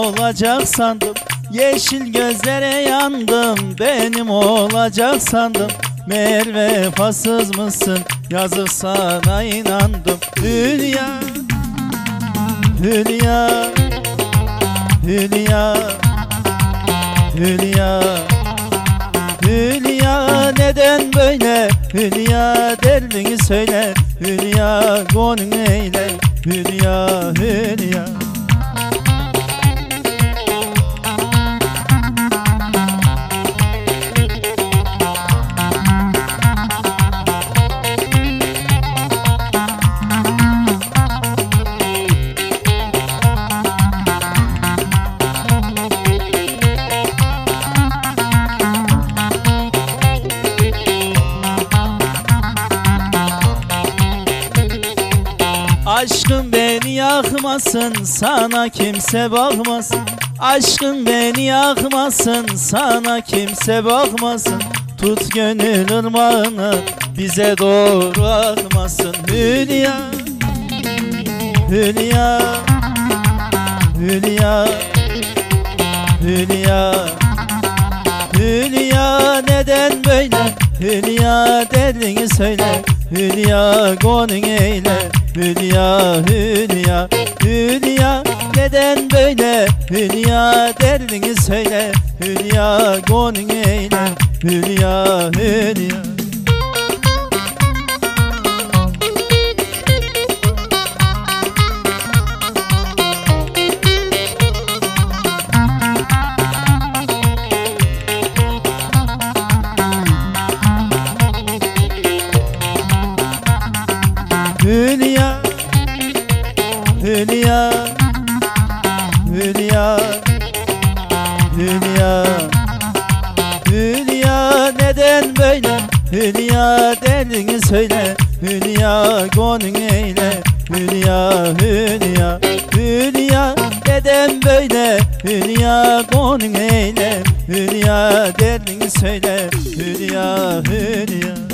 olacak sandım, yeşil gözlere yandım, benim olacak sandım. Meğer vefasız mısın, yazık sana inandım. Hülya, Hülya, Hülya, Hülya, Hülya, neden böyle? Hülya, derdini söyle. Hülya, gönlün eyle. Hülya, Hülya. Aşkın beni yakmasın, sana kimse bakmasın. Aşkın beni yakmasın, sana kimse bakmasın. Tut gönül ırmağını, bize doğru akmasın. Hülya, Hülya, Hülya, Hülya, Hülya, neden böyle? Hülya, derdini söyle. Hülya, gönlün eyle. Hülya, Hülya, Hülya, neden böyle? Hülya, derdini söyle. Hülya, gönlün eyle. Hülya, Hülya. Hülya, Hülya, Hülya, Hülya, Hülya, neden böyle? Hülya, derdini söyle. Hülya, gönlün eyle. Hülya, Hülya, Hülya, neden böyle? Hülya, gönlün eyle. Hülya, derdini söyle. Hülya, Hülya.